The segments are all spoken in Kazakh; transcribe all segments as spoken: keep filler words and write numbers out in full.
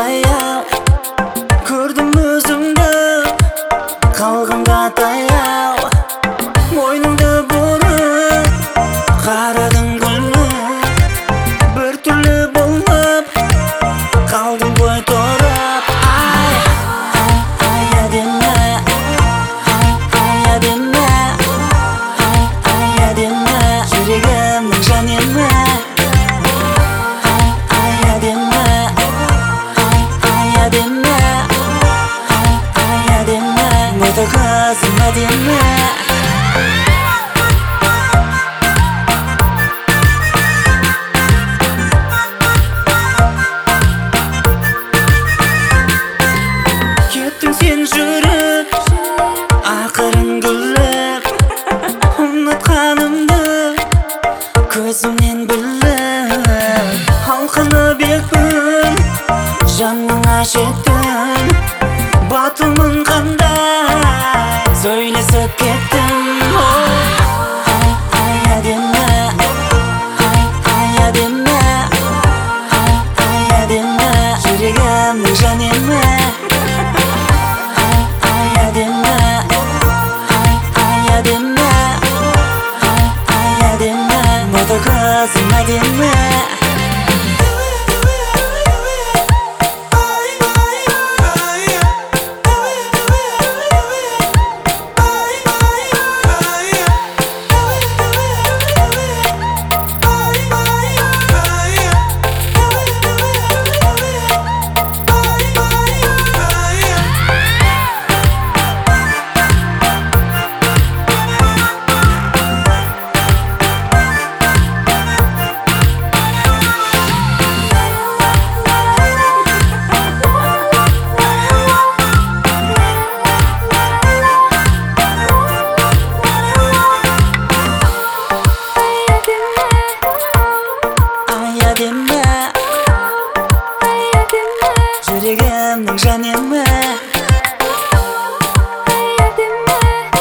баяу көрдім өзіңді қалғанға таяу мойныңды бұрып қарадың күліп бір түрлі болып қалдың ғой тұрып ай ай ай әдемі ай ай әдемі ай ай әдемі жүрегімнің жан емі ай ай әдемі ай ай әдемі ай ай әдемі мықты қызым әдемі сен жүріп ақырын күліп ұнатқанымды көзімнен біліп алқынып екпін жаныңа жеттім батылмын қандай сөйлесіп кеттім ай ай әдемі ай ай әдемі ай ай әдемі жүрегімнің жан емі қызым әдемі жүрегімнің жан емі ай әдемі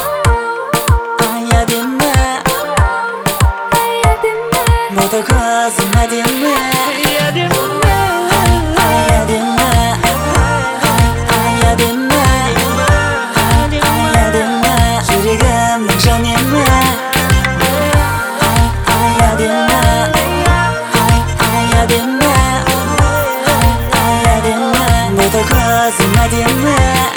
мықты қызым әдемі ай әдемі ай әдемі ай әдемі ай әдемі жүрегімнің жан емі ай әдемі ай әдемі мықты қызым әдемі